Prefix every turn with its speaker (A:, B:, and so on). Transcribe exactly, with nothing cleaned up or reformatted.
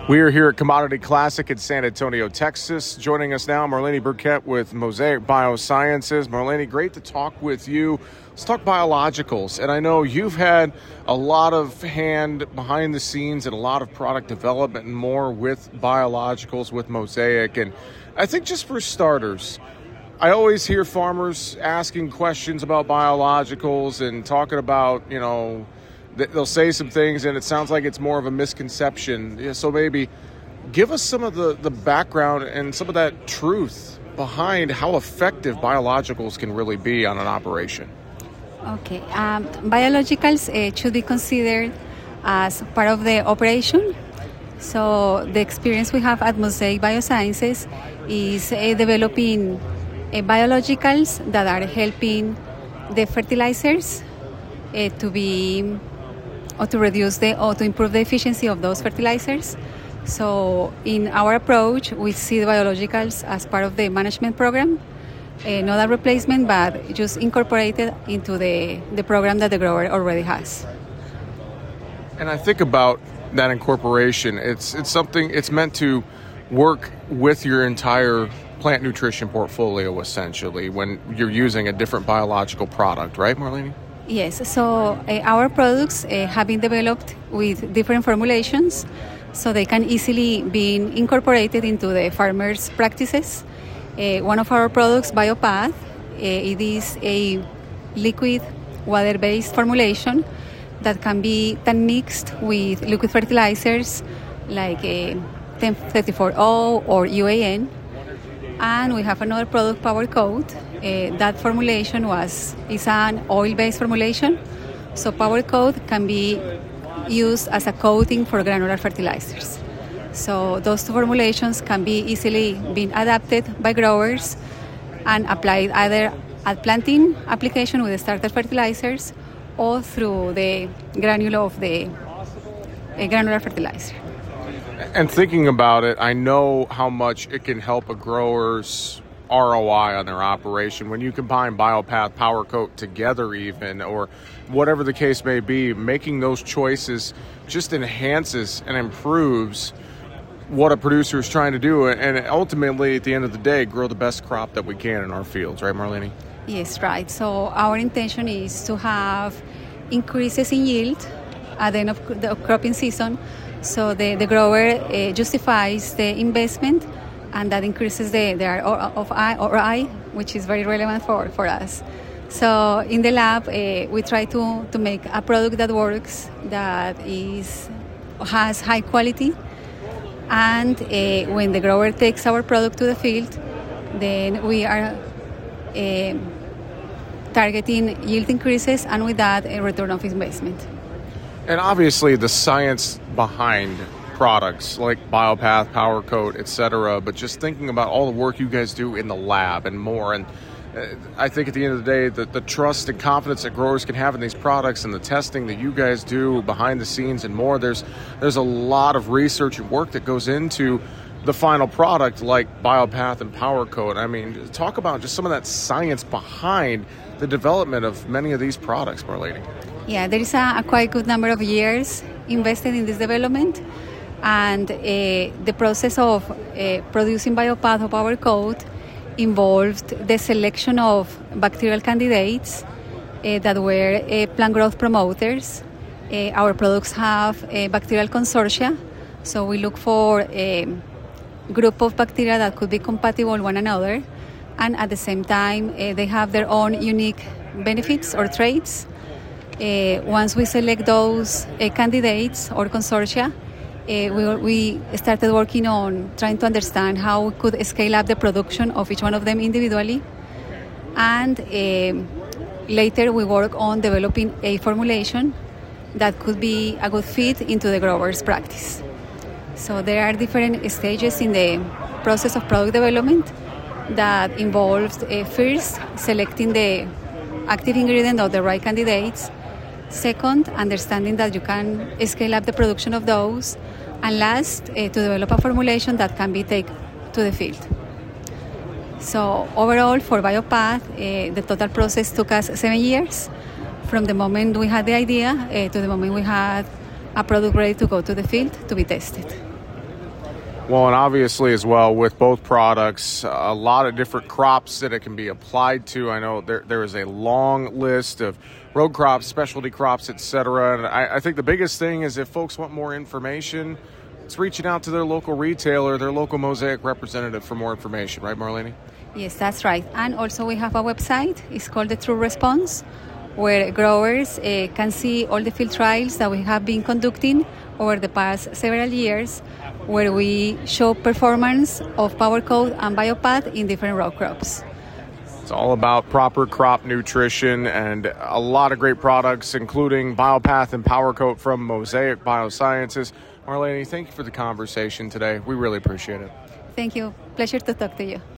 A: We are here at Commodity Classic in San Antonio, Texas. Joining us now, Marlene Burkett with Mosaic Biosciences. Marlene, great to talk with you. Let's talk biologicals. And I know you've had a lot of hand behind the scenes and a lot of product development and more with biologicals, with Mosaic. And I think just for starters, I always hear farmers asking questions about biologicals and talking about, you know, they'll say some things and it sounds like it's more of a misconception. So maybe give us some of the, the background and some of that truth behind how effective biologicals can really be on an operation.
B: Okay. Um, biologicals uh, should be considered as part of the operation. So the experience we have at Mosaic Biosciences is uh, developing uh, biologicals that are helping the fertilizers uh, to be or to reduce the or to improve the efficiency of those fertilizers. So in our approach, we see the biologicals as part of the management program, uh, not a replacement, but just incorporated into the, the program that the grower already has.
A: And I think about that incorporation. It's it's something, it's meant to work with your entire plant nutrition portfolio, essentially, when you're using a different biological product, right, Marlene?
B: Yes, so uh, our products uh, have been developed with different formulations, so they can easily be incorporated into the farmers' practices. Uh, one of our products, BioPath, uh, it is a liquid water-based formulation that can be then mixed with liquid fertilizers like uh, ten thirty-four O or U A N. And we have another product, PowerCoat. Uh, that formulation was is an oil-based formulation. So PowerCoat can be used as a coating for granular fertilizers. So those two formulations can be easily been adapted by growers and applied either at planting application with the starter fertilizers or through the granule of the uh, granular fertilizer.
A: And thinking about it, I know how much it can help a grower's R O I on their operation. When you combine BioPath, PowerCoat together even, or whatever the case may be, making those choices just enhances and improves what a producer is trying to do. And ultimately, at the end of the day, grow the best crop that we can in our fields. Right, Marlene?
B: Yes, right. So our intention is to have increases in yield at the end of the cropping season. So the, the grower uh, justifies the investment, and that increases the, the R O I, which is very relevant for, for us. So in the lab, uh, we try to, to make a product that works, that is has high quality, and uh, when the grower takes our product to the field, then we are uh, targeting yield increases, and with that, a return of investment.
A: And obviously the science behind products like BioPath, PowerCoat, et cetera, but just thinking about all the work you guys do in the lab and more. And uh, I think at the end of the day, the, the trust and confidence that growers can have in these products and the testing that you guys do behind the scenes and more, there's there's a lot of research and work that goes into the final product like BioPath and PowerCoat. I mean, talk about just some of that science behind the development of many of these products, Marlene.
B: Yeah, there is a, a quite good number of years invested in this development, and uh, the process of uh, producing BioPath or PowerCoat involved the selection of bacterial candidates uh, that were uh, plant growth promoters. Uh, our products have a bacterial consortia, so we look for a group of bacteria that could be compatible with one another, and at the same time uh, they have their own unique benefits or traits. Uh, once we select those uh, candidates or consortia, uh, we, we started working on trying to understand how we could scale up the production of each one of them individually. And uh, later we work on developing a formulation that could be a good fit into the grower's practice. So there are different stages in the process of product development that involves uh, first selecting the active ingredient of the right candidates. Second, understanding that you can scale up the production of those. And last, uh, to develop a formulation that can be taken to the field. So overall, for BioPath, uh, the total process took us seven years. From the moment we had the idea uh, to the moment we had a product ready to go to the field to be tested.
A: Well, and obviously as well with both products, a lot of different crops that it can be applied to. I know there there is a long list of row crops, specialty crops, et cetera. And I, I think the biggest thing is if folks want more information, it's reaching out to their local retailer, their local Mosaic representative for more information, right, Marlene?
B: Yes, that's right. And also we have a website. It's called the True Response, where growers uh, can see all the field trials that we have been conducting over the past several years, where we show performance of PowerCoat and BioPath in different row crops.
A: It's all about proper crop nutrition and a lot of great products, including BioPath and PowerCoat from Mosaic Biosciences. Marlene, thank you for the conversation today. We really appreciate it.
B: Thank you. Pleasure to talk to you.